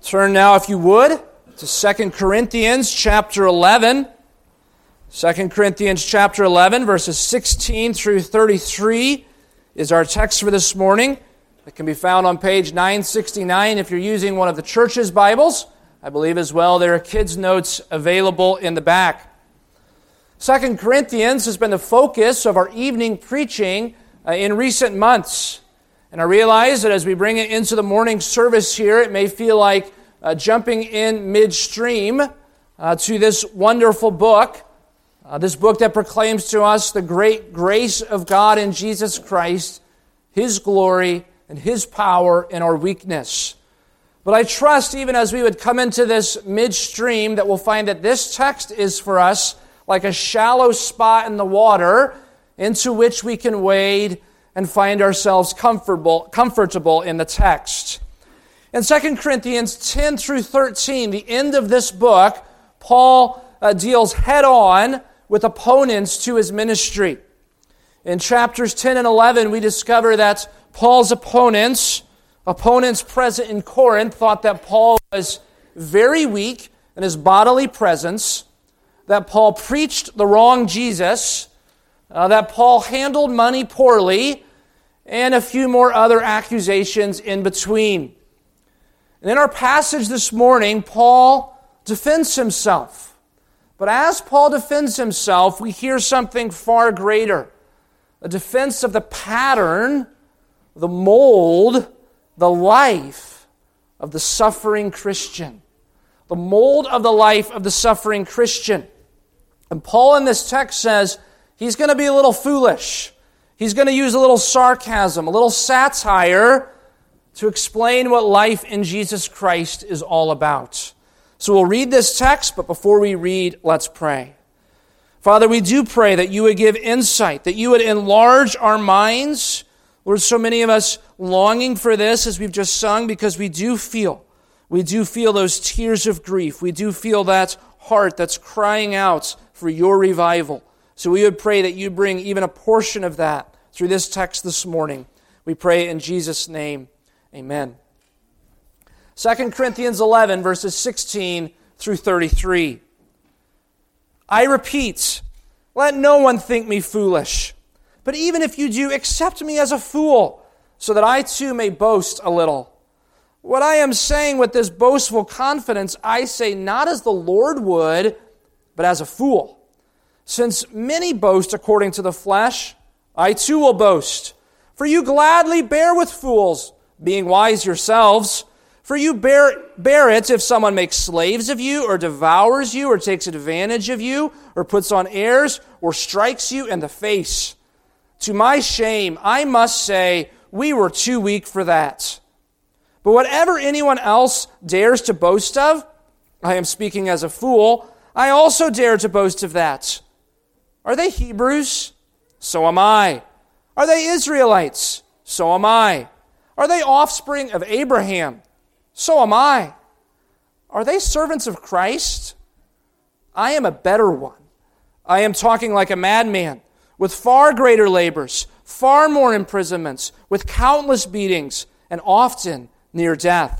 Turn now, if you would, to 2 Corinthians chapter 11. 2 Corinthians chapter 11, verses 16 through 33 is our text for this morning. It can be found on page 969 if you're using one of the church's Bibles. I believe as well there are kids' notes available in the back. 2 Corinthians has been the focus of our evening preaching in recent months. And I realize that as we bring it into the morning service here, it may feel like jumping in midstream to this wonderful book, this book that proclaims to us the great grace of God in Jesus Christ, His glory, and His power in our weakness. But I trust even as we would come into this midstream that we'll find that this text is for us like a shallow spot in the water into which we can wade and find ourselves comfortable in the text. In 2 Corinthians 10 through 13, the end of this book, Paul deals head-on with opponents to his ministry. In chapters 10 and 11, we discover that Paul's opponents present in Corinth, thought that Paul was very weak in his bodily presence, that Paul preached the wrong Jesus, that Paul handled money poorly, and a few more other accusations in between. And in our passage this morning, Paul defends himself. But as Paul defends himself, we hear something far greater. A defense of the pattern, the mold, the life of the suffering Christian. The mold of the life of the suffering Christian. And Paul in this text says he's going to be a little foolish. He's going to use a little sarcasm, a little satire to explain what life in Jesus Christ is all about. So we'll read this text, but before we read, let's pray. Father, we do pray that you would give insight, that you would enlarge our minds. Lord, so many of us longing for this as we've just sung because we do feel those tears of grief. We do feel that heart that's crying out for your revival. So we would pray that you bring even a portion of that through this text this morning. We pray in Jesus' name. Amen. 2 Corinthians 11, verses 16 through 33. I repeat, let no one think me foolish. But even if you do, accept me as a fool, so that I too may boast a little. What I am saying with this boastful confidence, I say not as the Lord would, but as a fool. Since many boast according to the flesh, I too will boast. For you gladly bear with fools, being wise yourselves. For you bear it if someone makes slaves of you, or devours you, or takes advantage of you, or puts on airs, or strikes you in the face. To my shame, I must say, we were too weak for that. But whatever anyone else dares to boast of, I am speaking as a fool, I also dare to boast of that. Are they Hebrews? So am I. Are they Israelites? So am I. Are they offspring of Abraham? So am I. Are they servants of Christ? I am a better one. I am talking like a madman, with far greater labors, far more imprisonments, with countless beatings, and often near death.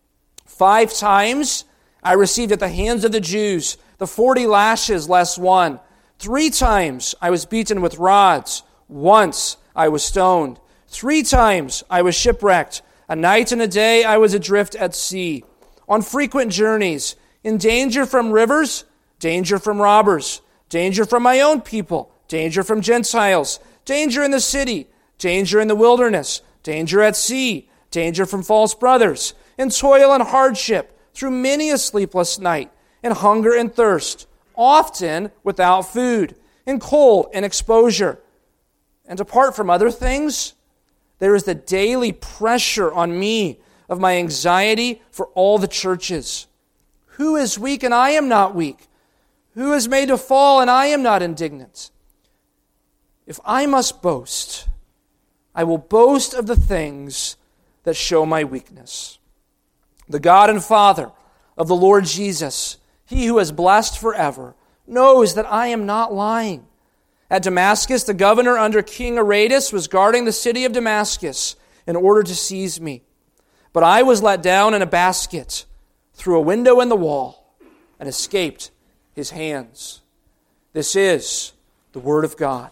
5 times I received at the hands of the Jews the 40 lashes less one. 3 times I was beaten with rods. Once I was stoned. 3 times I was shipwrecked. A night and a day I was adrift at sea. On frequent journeys, in danger from rivers, danger from robbers, danger from my own people, danger from Gentiles, danger in the city, danger in the wilderness, danger at sea, danger from false brothers, in toil and hardship, through many a sleepless night, in hunger and thirst, often without food, in cold and exposure. And apart from other things, there is the daily pressure on me of my anxiety for all the churches. Who is weak and I am not weak? Who is made to fall and I am not indignant? If I must boast, I will boast of the things that show my weakness. The God and Father of the Lord Jesus, He who is blessed forever, knows that I am not lying. At Damascus, the governor under King Aretas was guarding the city of Damascus in order to seize me. But I was let down in a basket. through a window in the wall and escaped his hands. This is the Word of God.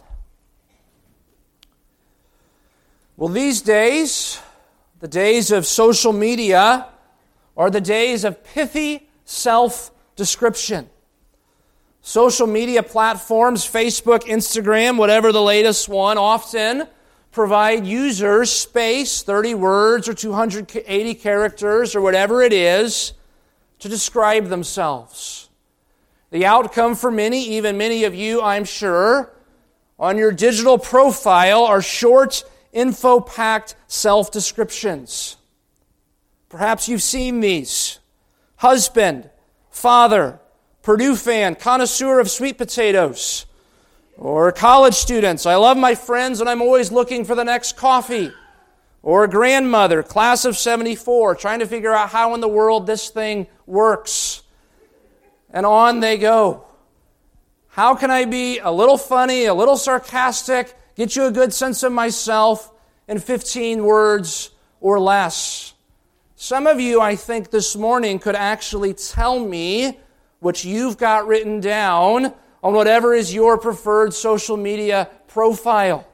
Well, these days, the days of social media, are the days of pithy self-description. Social media platforms, Facebook, Instagram, whatever the latest one, often provide users space, 30 words or 280 characters or whatever it is, to describe themselves. The outcome for many, even many of you, I'm sure, on your digital profile are short, info-packed self-descriptions. Perhaps you've seen these. Husband, father, Purdue fan, connoisseur of sweet potatoes. Or college students, I love my friends and I'm always looking for the next coffee. Or grandmother, class of 74, trying to figure out how in the world this thing works. And on they go. How can I be a little funny, a little sarcastic, get you a good sense of myself in 15 words or less? Some of you, I think, this morning could actually tell me what you've got written down on whatever is your preferred social media profile.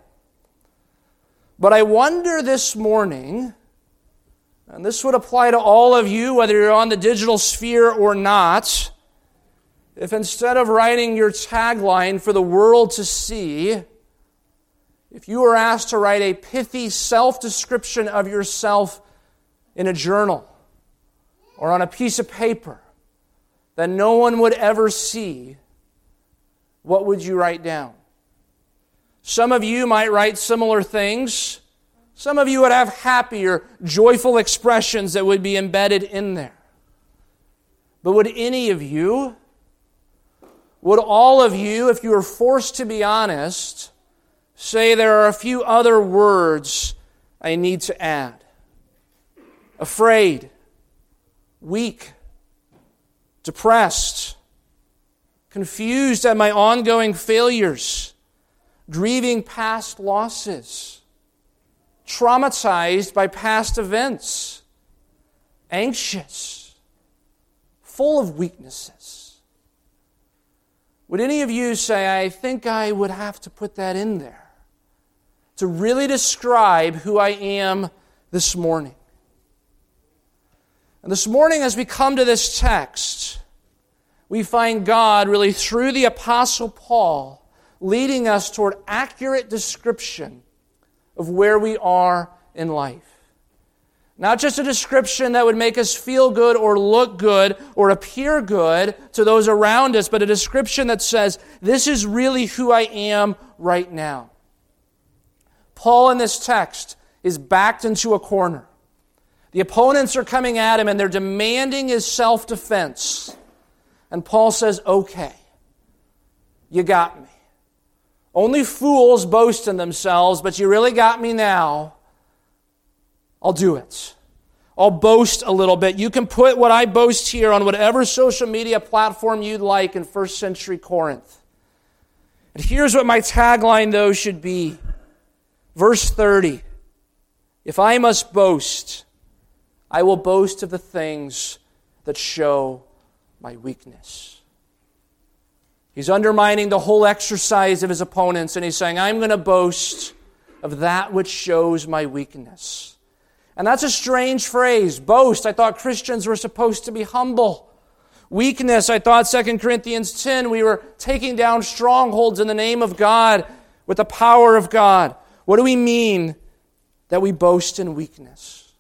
But I wonder this morning, and this would apply to all of you, whether you're on the digital sphere or not, if instead of writing your tagline for the world to see, if you were asked to write a pithy self-description of yourself in a journal or on a piece of paper that no one would ever see, what would you write down? Some of you might write similar things. Some of you would have happy or joyful expressions that would be embedded in there. But would any of you, would all of you, if you were forced to be honest, say there are a few other words I need to add? Afraid, weak, depressed, confused at my ongoing failures, grieving past losses, traumatized by past events, anxious, full of weaknesses. Would any of you say, I think I would have to put that in there to really describe who I am this morning? And this morning, as we come to this text, we find God really through the Apostle Paul leading us toward accurate description of where we are in life. Not just a description that would make us feel good or look good or appear good to those around us, but a description that says, this is really who I am right now. Paul in this text is backed into a corner. The opponents are coming at him and they're demanding his self-defense. And Paul says, okay, you got me. Only fools boast in themselves, but you really got me now. I'll do it. I'll boast a little bit. You can put what I boast here on whatever social media platform you'd like in first century Corinth. And here's what my tagline, though, should be. Verse 30. If I must boast, I will boast of the things that show my weakness. He's undermining the whole exercise of his opponents, and he's saying, I'm going to boast of that which shows my weakness. And that's a strange phrase, boast. I thought Christians were supposed to be humble. Weakness, I thought 2 Corinthians 10, we were taking down strongholds in the name of God with the power of God. What do we mean that we boast in weakness?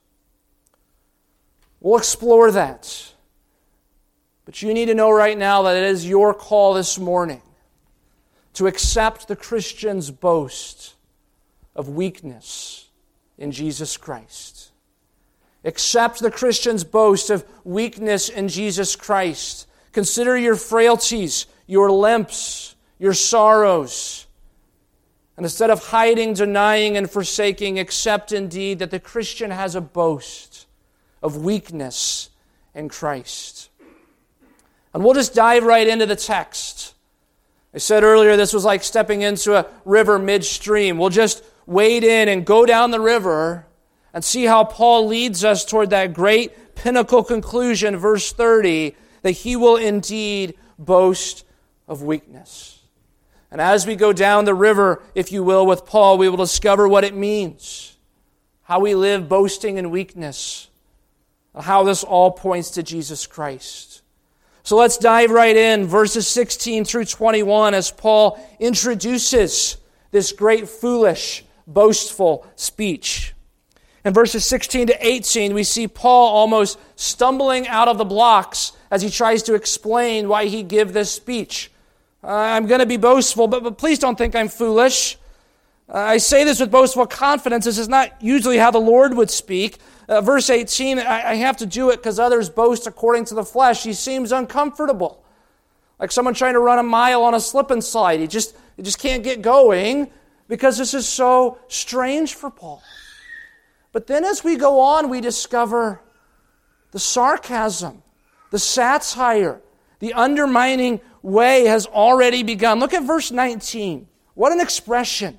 We'll explore that. But you need to know right now that it is your call this morning to accept the Christian's boast of weakness in Jesus Christ. Accept the Christian's boast of weakness in Jesus Christ. Consider your frailties, your limps, your sorrows. And instead of hiding, denying, and forsaking, accept indeed that the Christian has a boast of weakness in Christ. And we'll just dive right into the text. I said earlier this was like stepping into a river midstream. We'll just wade in and go down the river and see how Paul leads us toward that great pinnacle conclusion, verse 30, that he will indeed boast of weakness. And as we go down the river, if you will, with Paul, we will discover what it means, how we live boasting in weakness, how this all points to Jesus Christ. So let's dive right in, verses 16 through 21, as Paul introduces this great, foolish, boastful speech. In verses 16 to 18, we see Paul almost stumbling out of the blocks as he tries to explain why he give this speech. I'm going to be boastful, but please don't think I'm foolish. I say this with boastful confidence. This is not usually how the Lord would speak. Verse 18, I have to do it because others boast according to the flesh. He seems uncomfortable, like someone trying to run a mile on a slip and slide. He just can't get going because this is so strange for Paul. But then as we go on, we discover the sarcasm, the satire, the undermining way has already begun. Look at verse 19. What an expression.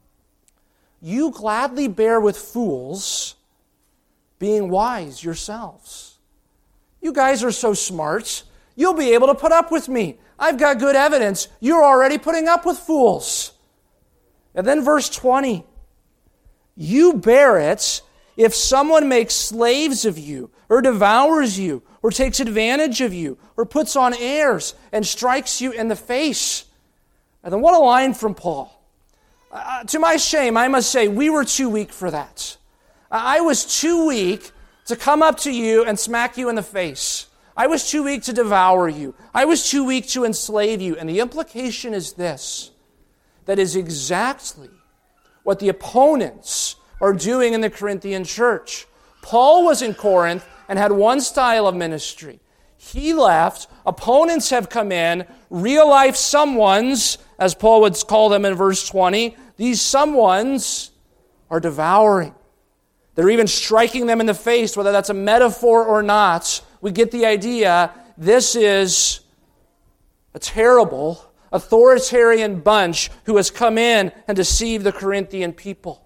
You gladly bear with fools, being wise yourselves. You guys are so smart. You'll be able to put up with me. I've got good evidence. You're already putting up with fools. And then verse 20. You bear it if someone makes slaves of you, or devours you, or takes advantage of you, or puts on airs and strikes you in the face. And then what a line from Paul. To my shame, I must say, we were too weak for that. I was too weak to come up to you and smack you in the face. I was too weak to devour you. I was too weak to enslave you. And the implication is this, that is exactly what the opponents are doing in the Corinthian church. Paul was in Corinth and had one style of ministry. He left. Opponents have come in. Real-life someones, as Paul would call them in verse 20, these someones are devouring. They're even striking them in the face, whether that's a metaphor or not. We get the idea. This is a terrible, authoritarian bunch who has come in and deceived the Corinthian people.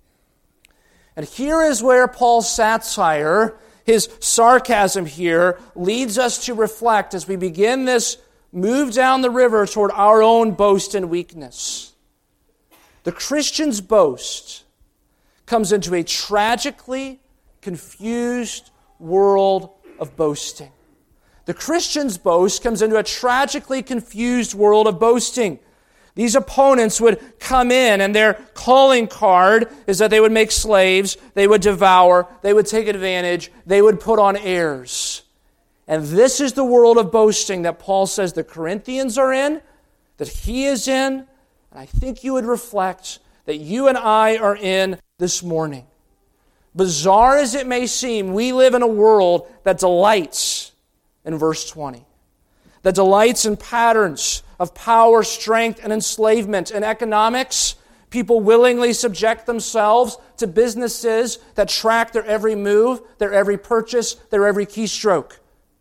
And here is where Paul's satire, his sarcasm here, leads us to reflect as we begin this move down the river toward our own boast and weakness. The Christian's boast comes into a tragically confused world of boasting. The Christian's boast comes into a tragically confused world of boasting. These opponents would come in, and their calling card is that they would make slaves, they would devour, they would take advantage, they would put on airs. And this is the world of boasting that Paul says the Corinthians are in, that he is in, and I think you would reflect that you and I are in this morning. Bizarre as it may seem, we live in a world that delights in verse 20. That delights in patterns of power, strength, and enslavement. In economics, people willingly subject themselves to businesses that track their every move, their every purchase, their every keystroke.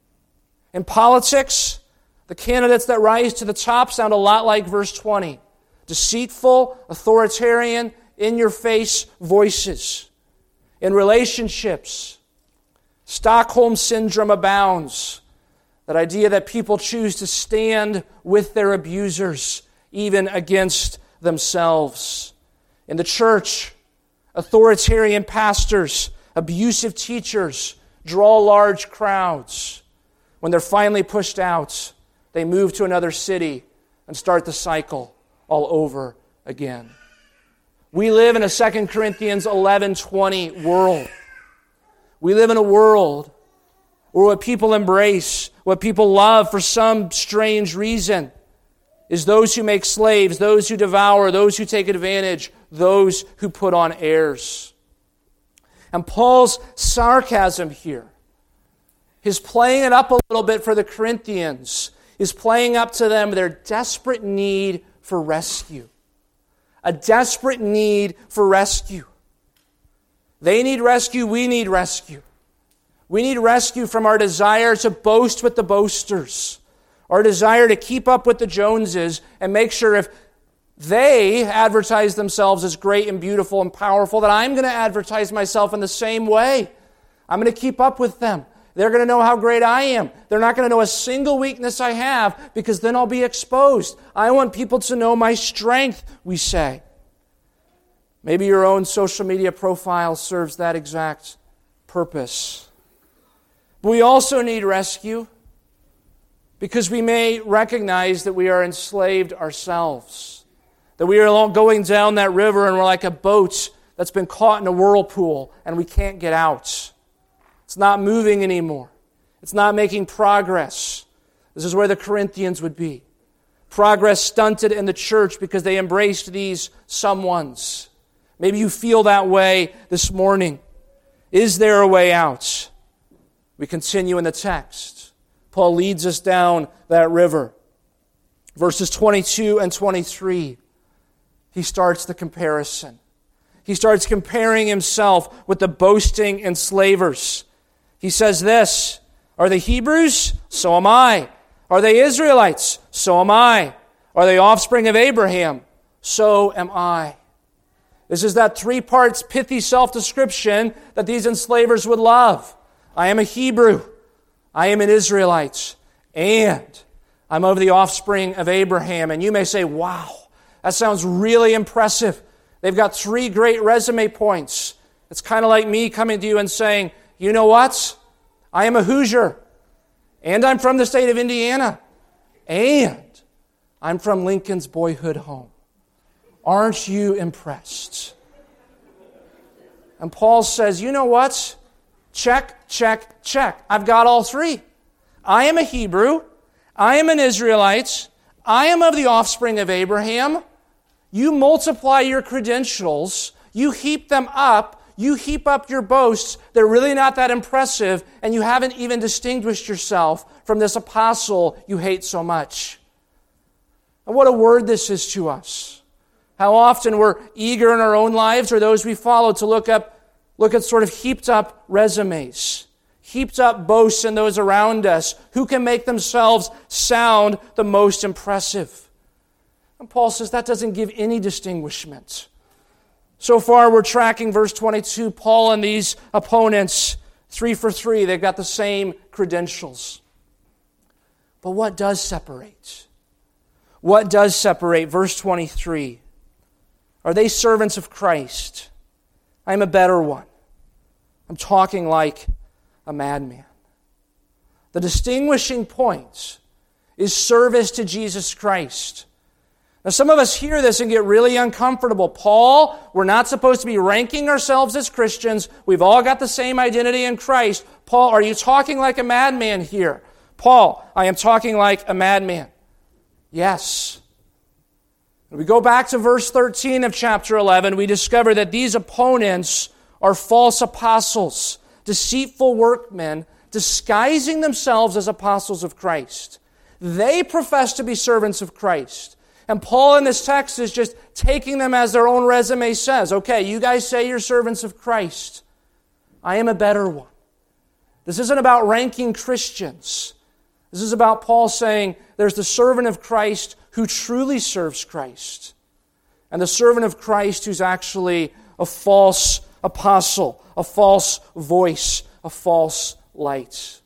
In politics, the candidates that rise to the top sound a lot like verse 20. Deceitful, authoritarian, in-your-face voices. In relationships, Stockholm Syndrome abounds. That idea that people choose to stand with their abusers, even against themselves. In the church, authoritarian pastors, abusive teachers draw large crowds. When they're finally pushed out, they move to another city and start the cycle all over again. We live in a 2 Corinthians 11:20 world. We live in a world where what people embrace, what people love for some strange reason, is those who make slaves, those who devour, those who take advantage, those who put on airs. And Paul's sarcasm here, his playing it up a little bit for the Corinthians, is playing up to them their desperate need for rescue. A desperate need for rescue. They need rescue, we need rescue. We need rescue from our desire to boast with the boasters, our desire to keep up with the Joneses and make sure if they advertise themselves as great and beautiful and powerful, that I'm going to advertise myself in the same way. I'm going to keep up with them. They're going to know how great I am. They're not going to know a single weakness I have because then I'll be exposed. I want people to know my strength, we say. Maybe your own social media profile serves that exact purpose. But we also need rescue because we may recognize that we are enslaved ourselves, that we are going down that river and we're like a boat that's been caught in a whirlpool and we can't get out. It's not moving anymore. It's not making progress. This is where the Corinthians would be. Progress stunted in the church because they embraced these someones. Maybe you feel that way this morning. Is there a way out? We continue in the text. Paul leads us down that river. Verses 22 and 23, he starts the comparison. He starts comparing himself with the boasting enslavers. He says this, are they Hebrews? So am I. Are they Israelites? So am I. Are they offspring of Abraham? So am I. This is that 3 parts pithy self-description that these enslavers would love. I am a Hebrew. I am an Israelite. And I'm of the offspring of Abraham. And you may say, wow, that sounds really impressive. They've got 3 great resume points. It's kind of like me coming to you and saying, you know what? I am a Hoosier. And I'm from the state of Indiana. And I'm from Lincoln's boyhood home. Aren't you impressed? And Paul says, you know what? Check, check, check. I've got all 3. I am a Hebrew. I am an Israelite. I am of the offspring of Abraham. You multiply your credentials. You heap them up. You heap up your boasts. They're really not that impressive, and you haven't even distinguished yourself from this apostle you hate so much. And what a word this is to us. How often we're eager in our own lives or those we follow to look at sort of heaped up resumes, heaped up boasts in those around us who can make themselves sound the most impressive. And Paul says that doesn't give any distinguishment. So far, we're tracking verse 22. Paul and these opponents, 3 for 3, they've got the same credentials. But what does separate? What does separate? Verse 23. Are they servants of Christ? I'm a better one. I'm talking like a madman. The distinguishing point is service to Jesus Christ. Now, some of us hear this and get really uncomfortable. Paul, we're not supposed to be ranking ourselves as Christians. We've all got the same identity in Christ. Paul, are you talking like a madman here? Paul, I am talking like a madman. Yes. When we go back to verse 13 of chapter 11, we discover that these opponents are false apostles, deceitful workmen, disguising themselves as apostles of Christ. They profess to be servants of Christ. And Paul in this text is just taking them as their own resume says. Okay, you guys say you're servants of Christ. I am a better one. This isn't about ranking Christians. This is about Paul saying there's the servant of Christ who truly serves Christ, and the servant of Christ who's actually a false apostle, a false voice, a false light.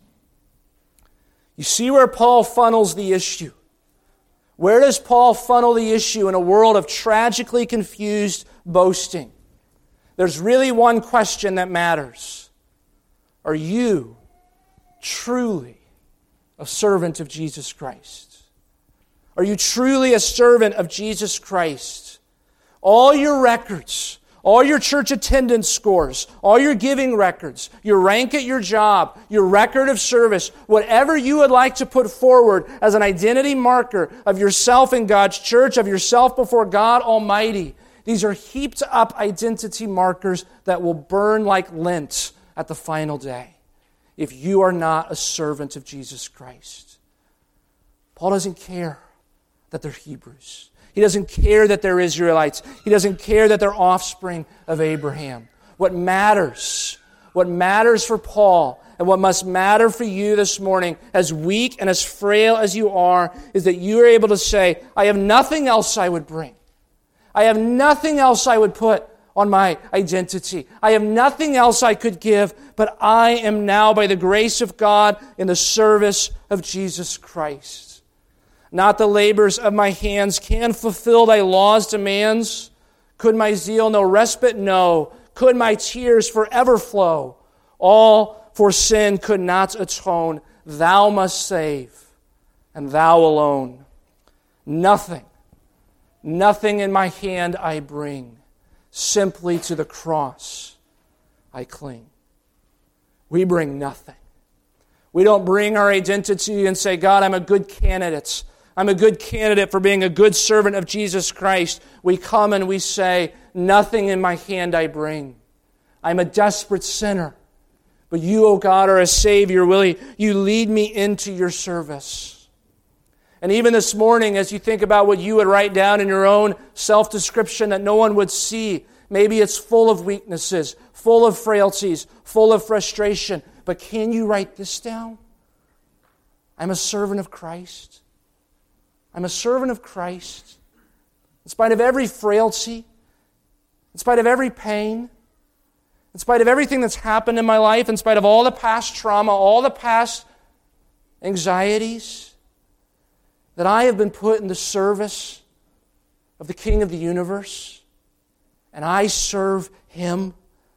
You see where Paul funnels the issue. Where does Paul funnel the issue in a world of tragically confused boasting? There's really one question that matters. Are you truly a servant of Jesus Christ? Are you truly a servant of Jesus Christ? All your records, all your church attendance scores, all your giving records, your rank at your job, your record of service, whatever you would like to put forward as an identity marker of yourself in God's church, of yourself before God Almighty, these are heaped up identity markers that will burn like lint at the final day if you are not a servant of Jesus Christ. Paul doesn't care that they're Hebrews. He doesn't care that they're Israelites. He doesn't care that they're offspring of Abraham. What matters for Paul, and what must matter for you this morning, as weak and as frail as you are, is that you are able to say, I have nothing else I would bring. I have nothing else I would put on my identity. I have nothing else I could give, but I am now, by the grace of God, in the service of Jesus Christ. Not the labors of my hands can fulfill thy law's demands. Could my zeal no respite know? Could my tears forever flow? All for sin could not atone. Thou must save, and thou alone. Nothing in my hand I bring. Simply to the cross I cling. We bring nothing. We don't bring our identity and say, God, I'm a good candidate. I'm a good candidate for being a good servant of Jesus Christ. We come and we say, nothing in my hand I bring. I'm a desperate sinner. But you, O God, are a Savior. Will you lead me into your service? And even this morning, as you think about what you would write down in your own self-description that no one would see, maybe it's full of weaknesses, full of frailties, full of frustration. But can you write this down? I'm a servant of Christ. I'm a servant of Christ. In spite of every frailty, in spite of every pain, in spite of everything that's happened in my life, in spite of all the past trauma, all the past anxieties, that I have been put in the service of the King of the universe, and I serve Him.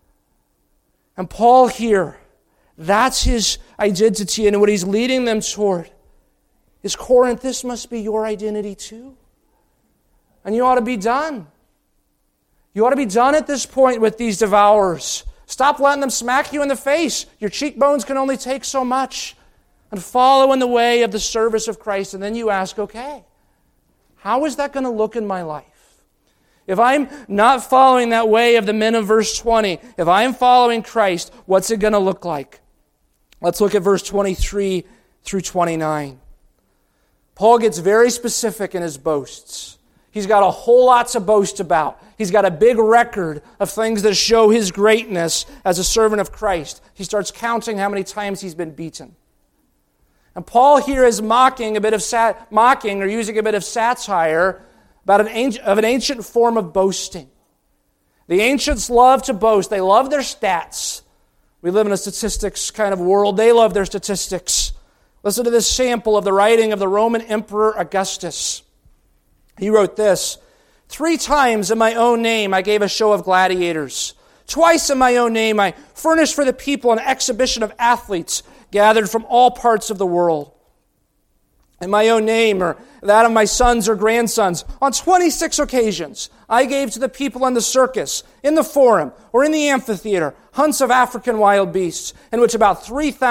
And Paul here, that's his identity, and what he's leading them toward is, Corinth, this must be your identity too. And you ought to be done. You ought to be done at this point with these devourers. Stop letting them smack you in the face. Your cheekbones can only take so much. And follow in the way of the service of Christ. And then you ask, okay, how is that going to look in my life? If I'm not following that way of the men of verse 20, if I'm following Christ, what's it going to look like? Let's look at verse 23 through 29. Paul gets very specific in his boasts. He's got a whole lot to boast about. He's got a big record of things that show his greatness as a servant of Christ. He starts counting how many times he's been beaten. And Paul here is mocking or using a bit of satire about an ancient form of boasting. The ancients loved to boast. They loved their stats. We live in a statistics kind of world. They love their statistics. Listen to this sample of the writing of the Roman Emperor Augustus. He wrote this: 3 times in my own name I gave a show of gladiators. Twice in my own name I furnished for the people an exhibition of athletes gathered from all parts of the world. In my own name, or that of my sons or grandsons, on 26 occasions, I gave to the people in the circus, in the forum, or in the amphitheater, hunts of African wild beasts, in which about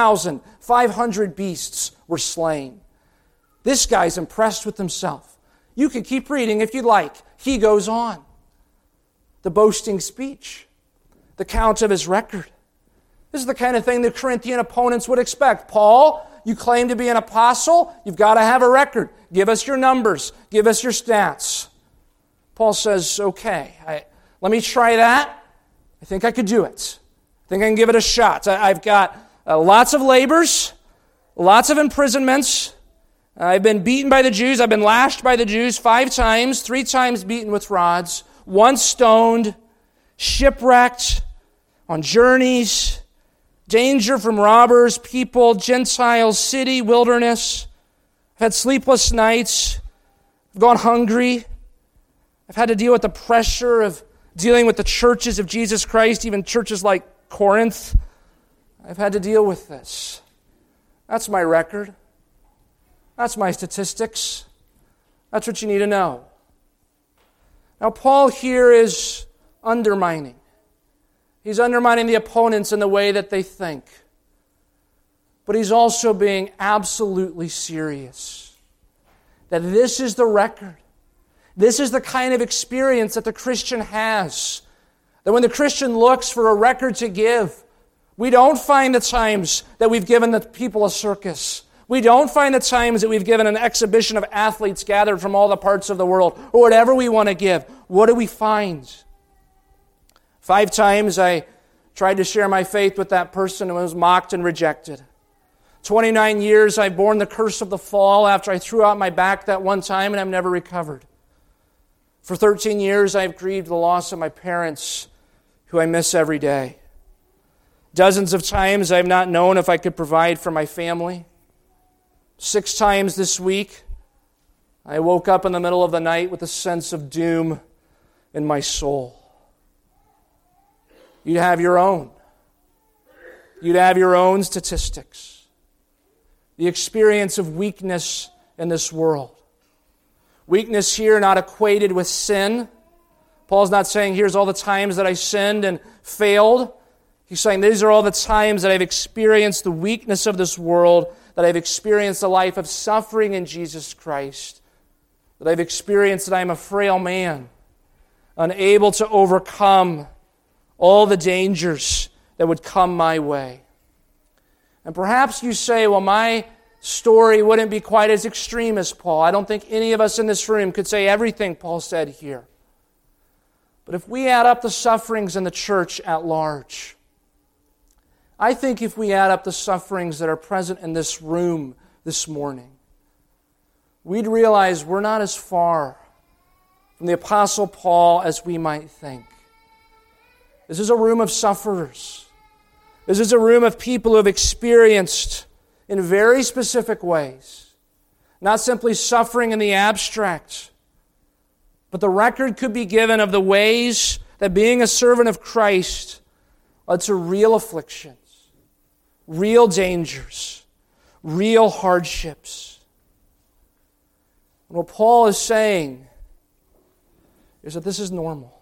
3,500 beasts were slain. This guy's impressed with himself. You can keep reading if you'd like. He goes on. The boasting speech, the count of his record. This is the kind of thing the Corinthian opponents would expect. Paul, you claim to be an apostle. You've got to have a record. Give us your numbers. Give us your stats. Paul says, okay, let me try that. I think I could do it. I think I can give it a shot. I've got lots of labors, lots of imprisonments. I've been beaten by the Jews. I've been lashed by the Jews 5 times, 3 times beaten with rods, once stoned, shipwrecked, on journeys, danger from robbers, people, Gentiles, city, wilderness. I've had sleepless nights. I've gone hungry. I've had to deal with the pressure of dealing with the churches of Jesus Christ, even churches like Corinth. I've had to deal with this. That's my record. That's my statistics. That's what you need to know. Now, Paul here is undermining. He's undermining the opponents in the way that they think. But he's also being absolutely serious. That this is the record. This is the kind of experience that the Christian has. That when the Christian looks for a record to give, we don't find the times that we've given the people a circus. We don't find the times that we've given an exhibition of athletes gathered from all the parts of the world, or whatever we want to give. What do we find? 5 times I tried to share my faith with that person and was mocked and rejected. 29 years I've borne the curse of the fall after I threw out my back that one time and I've never recovered. For 13 years I've grieved the loss of my parents who I miss every day. Dozens of times I have not known if I could provide for my family. 6 times this week, I woke up in the middle of the night with a sense of doom in my soul. You'd have your own. You'd have your own statistics. The experience of weakness in this world. Weakness here not equated with sin. Paul's not saying, here's all the times that I sinned and failed. He's saying, these are all the times that I've experienced the weakness of this world, that I've experienced a life of suffering in Jesus Christ, that I've experienced that I'm a frail man, unable to overcome all the dangers that would come my way. And perhaps you say, well, my story wouldn't be quite as extreme as Paul. I don't think any of us in this room could say everything Paul said here. But if we add up the sufferings in the church at large, I think if we add up the sufferings that are present in this room this morning, we'd realize we're not as far from the Apostle Paul as we might think. This is a room of sufferers. This is a room of people who have experienced in very specific ways, not simply suffering in the abstract, but the record could be given of the ways that being a servant of Christ led to real afflictions, real dangers, real hardships. And what Paul is saying is that this is normal.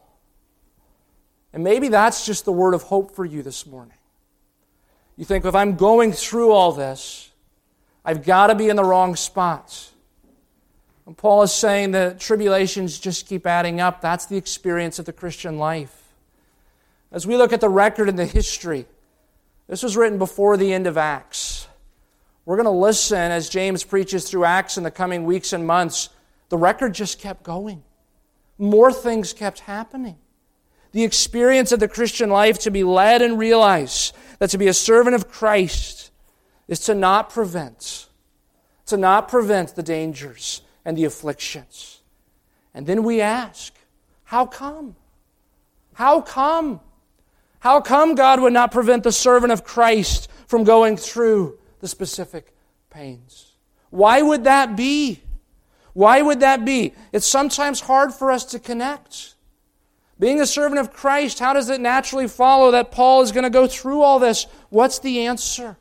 And maybe that's just the word of hope for you this morning. You think, if I'm going through all this, I've got to be in the wrong spots. And Paul is saying that tribulations just keep adding up. That's the experience of the Christian life. As we look at the record and the history, this was written before the end of Acts. We're going to listen as James preaches through Acts in the coming weeks and months. The record just kept going. More things kept happening. The experience of the Christian life, to be led and realize that to be a servant of Christ is to not prevent the dangers and the afflictions. And then we ask, how come? How come? How come God would not prevent the servant of Christ from going through the specific pains? Why would that be? Why would that be? It's sometimes hard for us to connect. Being a servant of Christ, how does it naturally follow that Paul is going to go through all this? What's the answer?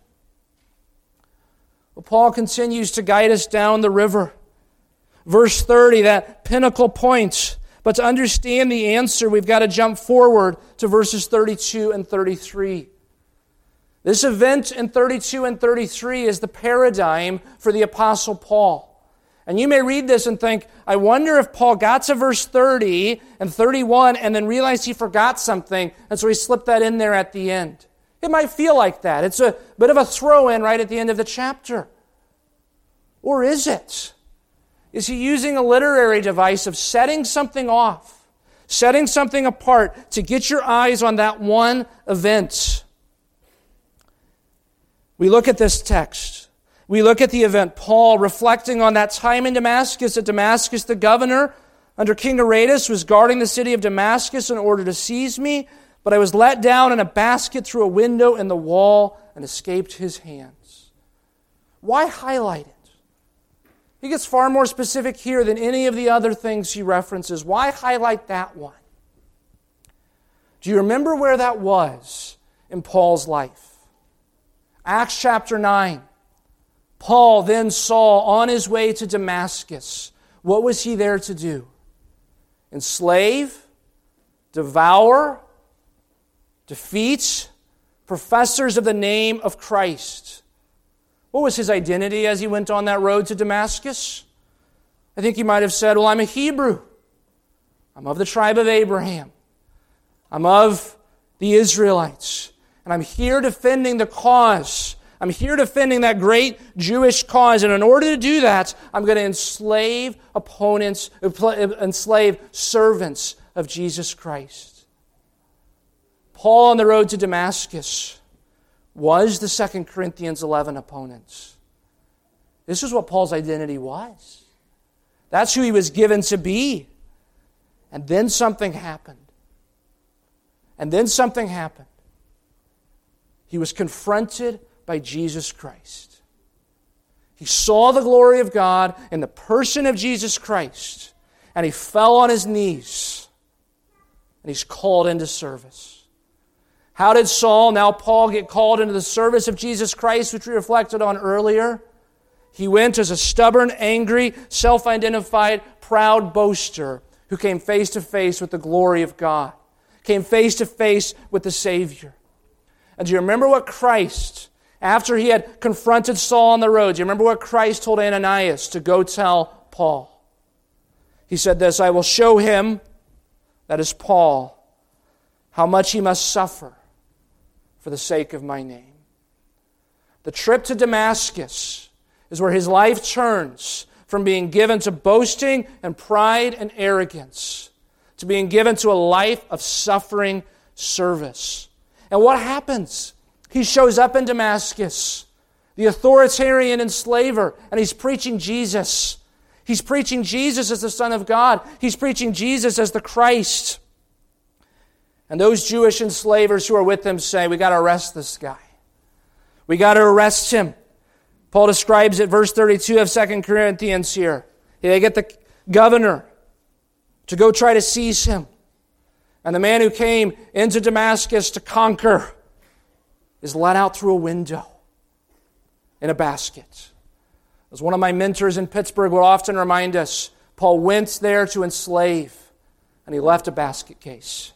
Well, Paul continues to guide us down the river. Verse 30, that pinnacle point. But to understand the answer, we've got to jump forward to verses 32 and 33. This event in 32 and 33 is the paradigm for the Apostle Paul. And you may read this and think, I wonder if Paul got to verse 30 and 31 and then realized he forgot something, and so he slipped that in there at the end. It might feel like that. It's a bit of a throw-in right at the end of the chapter. Or is it? Is he using a literary device of setting something off, setting something apart to get your eyes on that one event? We look at this text. We look at the event, Paul reflecting on that time in Damascus. At Damascus, the governor under King Aretas was guarding the city of Damascus in order to seize me, but I was let down in a basket through a window in the wall and escaped his hands. Why highlight it? He gets far more specific here than any of the other things he references. Why highlight that one? Do you remember where that was in Paul's life? Acts chapter 9. Paul then saw on his way to Damascus. What was he there to do? Enslave, devour, defeat professors of the name of Christ. What was his identity as he went on that road to Damascus? I think he might have said, well, I'm a Hebrew. I'm of the tribe of Abraham. I'm of the Israelites. And I'm here defending the cause. I'm here defending that great Jewish cause. And in order to do that, I'm going to enslave servants of Jesus Christ. Paul on the road to Damascus was the 2 Corinthians 11 opponents. This is what Paul's identity was. That's who he was given to be. And then something happened. And then something happened. He was confronted by Jesus Christ. He saw the glory of God in the person of Jesus Christ, and he fell on his knees, and he's called into service. How did Saul, now Paul, get called into the service of Jesus Christ, which we reflected on earlier? He went as a stubborn, angry, self-identified, proud boaster who came face to face with the glory of God, came face to face with the Savior. And do you remember what Christ, after he had confronted Saul on the road, do you remember what Christ told Ananias to go tell Paul? He said this, I will show him, that is Paul, how much he must suffer for the sake of my name. The trip to Damascus is where his life turns from being given to boasting and pride and arrogance to being given to a life of suffering service. And what happens? He shows up in Damascus, the authoritarian enslaver, and he's preaching Jesus. He's preaching Jesus as the Son of God. He's preaching Jesus as the Christ. And those Jewish enslavers who are with him say, we got to arrest this guy. We got to arrest him. Paul describes it, verse 32 of 2 Corinthians here. They get the governor to go try to seize him. And the man who came into Damascus to conquer is let out through a window in a basket. As one of my mentors in Pittsburgh would often remind us, Paul went there to enslave, and he left a basket case.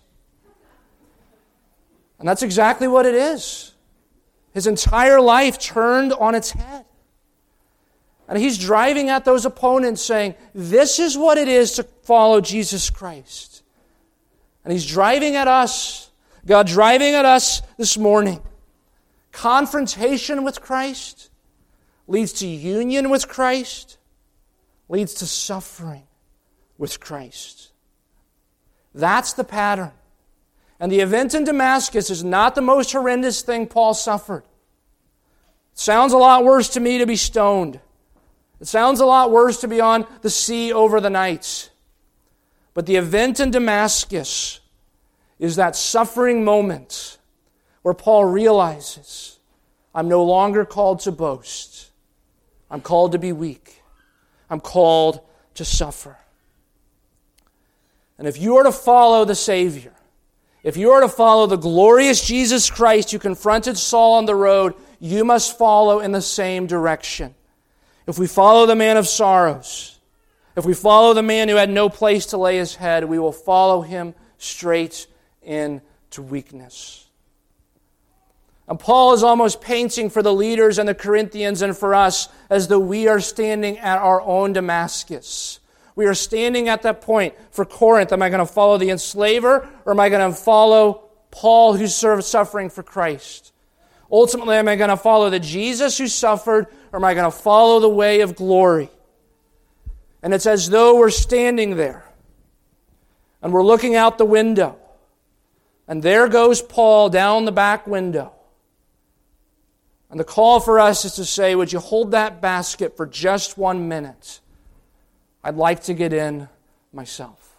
And that's exactly what it is. His entire life turned on its head. And he's driving at those opponents saying, this is what it is to follow Jesus Christ. And he's driving at us, God driving at us this morning. Confrontation with Christ leads to union with Christ, leads to suffering with Christ. That's the pattern. And the event in Damascus is not the most horrendous thing Paul suffered. It sounds a lot worse to me to be stoned. It sounds a lot worse to be on the sea over the night. But the event in Damascus is that suffering moment where Paul realizes, I'm no longer called to boast. I'm called to be weak. I'm called to suffer. And if you are to follow the Savior, if you are to follow the glorious Jesus Christ who confronted Saul on the road, you must follow in the same direction. If we follow the man of sorrows, if we follow the man who had no place to lay his head, we will follow him straight into weakness. And Paul is almost painting for the leaders and the Corinthians and for us as though we are standing at our own Damascus. We are standing at that point for Corinth. Am I going to follow the enslaver, or am I going to follow Paul who's suffering for Christ? Ultimately, am I going to follow the Jesus who suffered, or am I going to follow the way of glory? And it's as though we're standing there and we're looking out the window. And there goes Paul down the back window. And the call for us is to say, would you hold that basket for just 1 minute? I'd like to get in myself.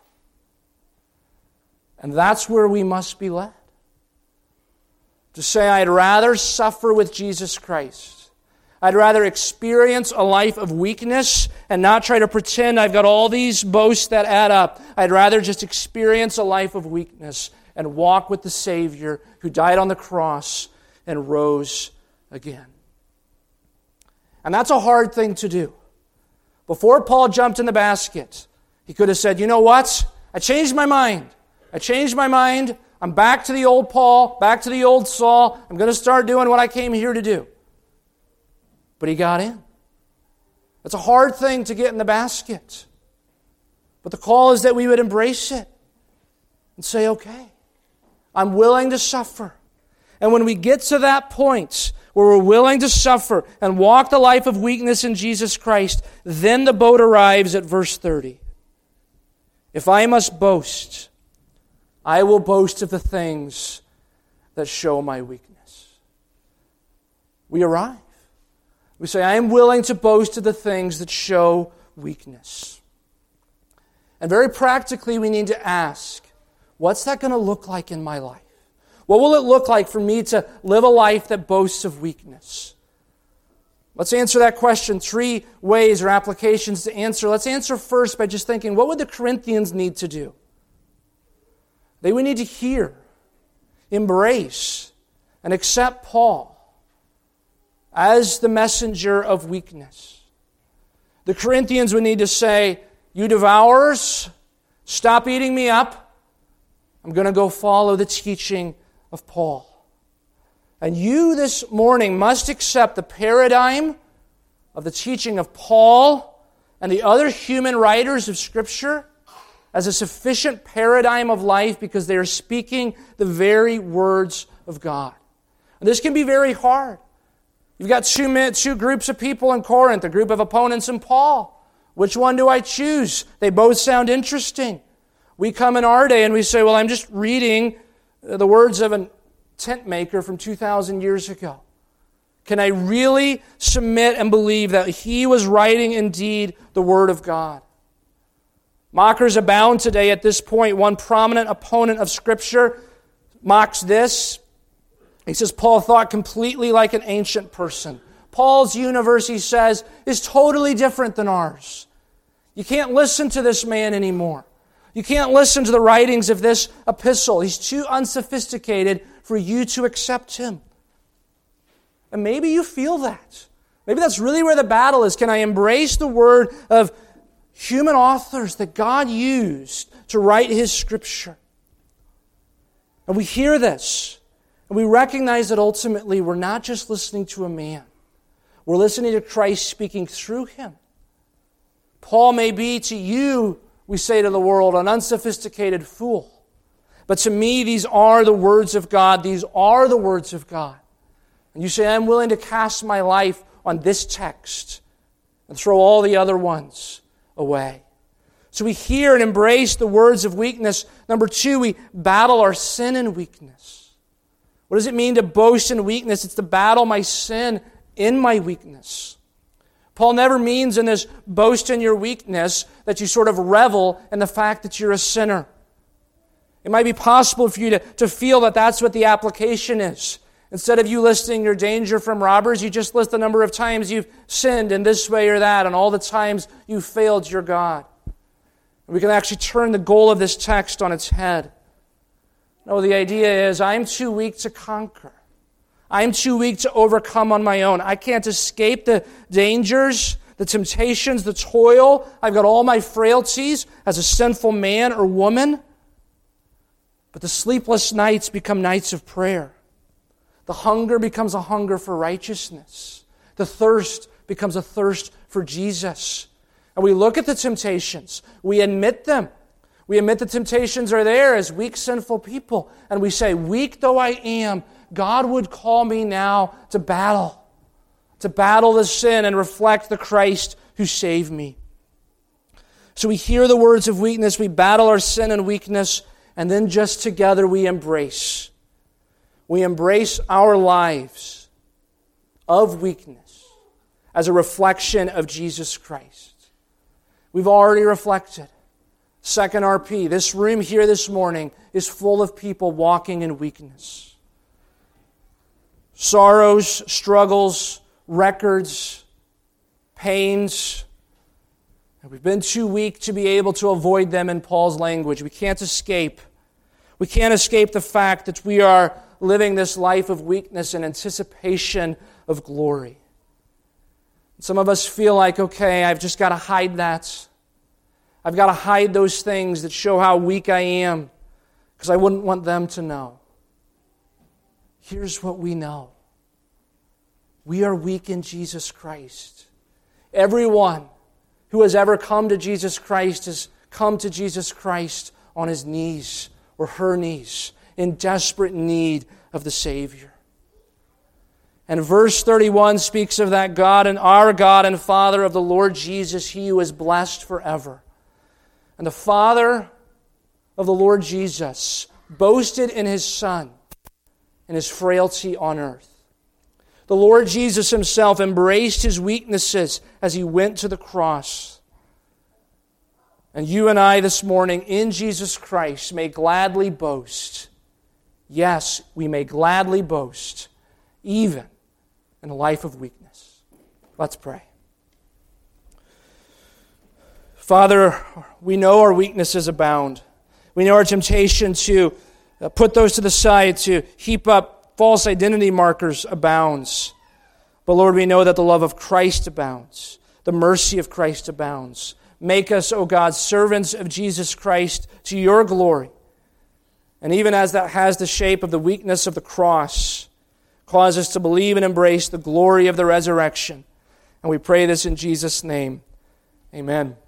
And that's where we must be led. To say, I'd rather suffer with Jesus Christ. I'd rather experience a life of weakness and not try to pretend I've got all these boasts that add up. I'd rather just experience a life of weakness and walk with the Savior who died on the cross and rose again. And that's a hard thing to do. Before Paul jumped in the basket, he could have said, you know what? I changed my mind. I'm back to the old Paul, back to the old Saul. I'm going to start doing what I came here to do. But he got in. It's a hard thing to get in the basket. But the call is that we would embrace it and say, okay, I'm willing to suffer. And when we get to that point where we're willing to suffer and walk the life of weakness in Jesus Christ, then the boat arrives at verse 30. If I must boast, I will boast of the things that show my weakness. We arrive. We say, I am willing to boast of the things that show weakness. And very practically, we need to ask, what's that going to look like in my life? What will it look like for me to live a life that boasts of weakness? Let's answer that question. 3 ways or applications to answer. Let's answer first by just thinking, what would the Corinthians need to do? They would need to hear, embrace, and accept Paul as the messenger of weakness. The Corinthians would need to say, you devourers, stop eating me up. I'm going to go follow the teaching of Paul. And you this morning must accept the paradigm of the teaching of Paul and the other human writers of Scripture as a sufficient paradigm of life because they are speaking the very words of God. And this can be very hard. You've got two groups of people in Corinth, a group of opponents and Paul. Which one do I choose? They both sound interesting. We come in our day and we say, well, I'm just reading the words of a tent maker from 2,000 years ago. Can I really submit and believe that he was writing indeed the Word of God? Mockers abound today at this point. One prominent opponent of Scripture mocks this. He says, Paul thought completely like an ancient person. Paul's universe, he says, is totally different than ours. You can't listen to this man anymore. You can't listen to the writings of this epistle. He's too unsophisticated for you to accept him. And maybe you feel that. Maybe that's really where the battle is. Can I embrace the word of human authors that God used to write His Scripture? And we hear this, and we recognize that ultimately we're not just listening to a man. We're listening to Christ speaking through him. Paul may be to you, we say to the world, an unsophisticated fool. But to me, these are the words of God. These are the words of God. And you say, I'm willing to cast my life on this text and throw all the other ones away. So we hear and embrace the words of weakness. Number 2, we battle our sin and weakness. What does it mean to boast in weakness? It's to battle my sin in my weakness. Paul never means in this boast in your weakness that you sort of revel in the fact that you're a sinner. It might be possible for you to feel that that's what the application is. Instead of you listing your danger from robbers, you just list the number of times you've sinned in this way or that and all the times you failed your God. And we can actually turn the goal of this text on its head. No, the idea is I'm too weak to conquer. I'm too weak to overcome on my own. I can't escape the dangers, the temptations, the toil. I've got all my frailties as a sinful man or woman. But the sleepless nights become nights of prayer. The hunger becomes a hunger for righteousness. The thirst becomes a thirst for Jesus. And we look at the temptations. We admit them. We admit the temptations are there as weak, sinful people. And we say, weak though I am, God would call me now to battle the sin and reflect the Christ who saved me. So we hear the words of weakness, we battle our sin and weakness, and then just together we embrace. We embrace our lives of weakness as a reflection of Jesus Christ. We've already reflected. Second RP, this room here this morning is full of people walking in weakness. Sorrows, struggles, records, pains. And we've been too weak to be able to avoid them in Paul's language. We can't escape. We can't escape the fact that we are living this life of weakness in anticipation of glory. Some of us feel like, okay, I've just got to hide that. I've got to hide those things that show how weak I am because I wouldn't want them to know. Here's what we know. We are weak in Jesus Christ. Everyone who has ever come to Jesus Christ has come to Jesus Christ on his knees or her knees in desperate need of the Savior. And verse 31 speaks of that God and our God and Father of the Lord Jesus, He who is blessed forever. And the Father of the Lord Jesus boasted in His Son in His frailty on earth. The Lord Jesus Himself embraced His weaknesses as He went to the cross. And you and I this morning in Jesus Christ may gladly boast yes, we may gladly boast, even in a life of weakness. Let's pray. Father, we know our weaknesses abound. We know our temptation to put those to the side, to heap up false identity markers abounds. But Lord, we know that the love of Christ abounds. The mercy of Christ abounds. Make us, O God, servants of Jesus Christ to your glory. And even as that has the shape of the weakness of the cross, cause us to believe and embrace the glory of the resurrection. And we pray this in Jesus' name. Amen.